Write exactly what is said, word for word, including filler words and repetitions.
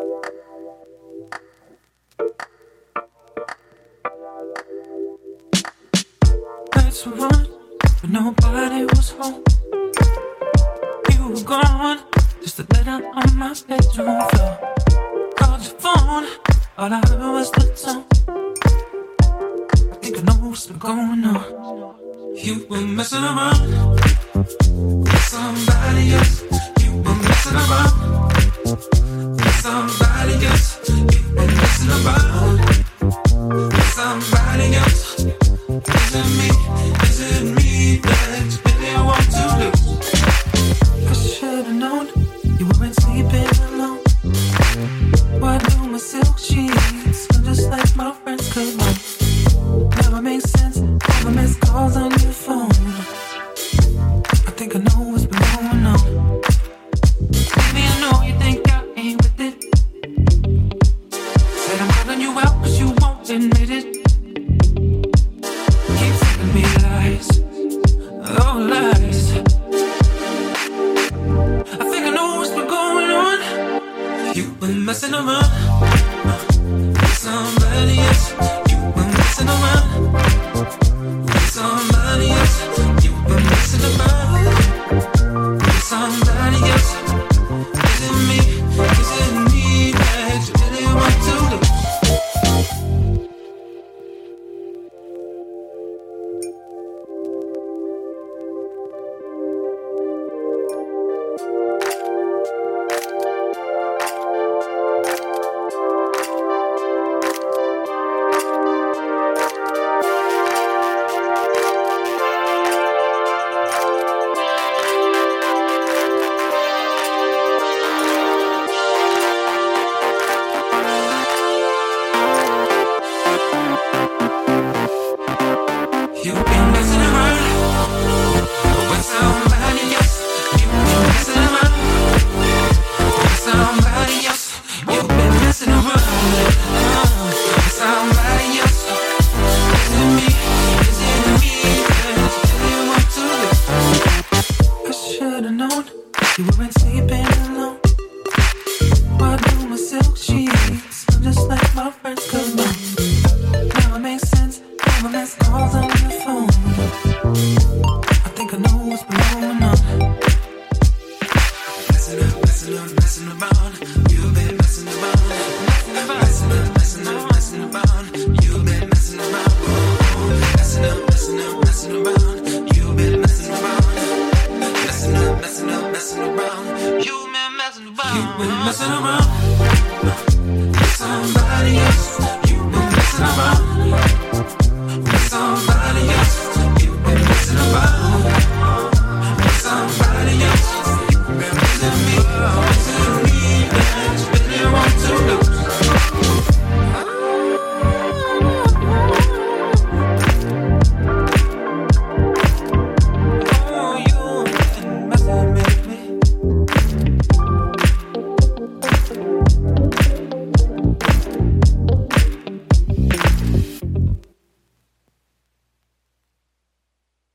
Lights were on, but nobody was home. You were gone, just a letter on my bedroom floor. Called your phone, all I heard was the tone. I think I know what's been going on. You were messing around with somebody else. You were messing around with somebody else. You were messing around with somebody else. Is it me? Is it me that you really want to lose? I should've known you weren't sleeping alone. Why do my silk sheets smell just like my friends could know? Never makes sense. Never miss calls on your phone. I think I know what's been going on. Maybe I know you think I ain't with it. Said I'm calling you out 'cause you won't admit it. Keep telling me lies, oh lies. I think I know what's been going on. You've been messing around with somebody else. You've been messing around with somebody else. You've been messing around with somebody else. Is it me? Is it me that you really want to lose? You've been messing around with somebody else. You've been messing around with somebody else. You've been messing around with somebody else. Is it me? Is it me that you really want to live? I should've known you weren't sleeping alone. Why do my silk sheets smell just like my friends could know? Now it makes sense. Never miss calls on your phone. I think I know what's been going on. Messing up, messing up, messing around. You've been messing around. Messing up, messing up, messing around. You've been messing around. Messing up, messing up, messing around. You've been messing around. Messing up, messing up, messing around. You've been messing around. You've been messing around.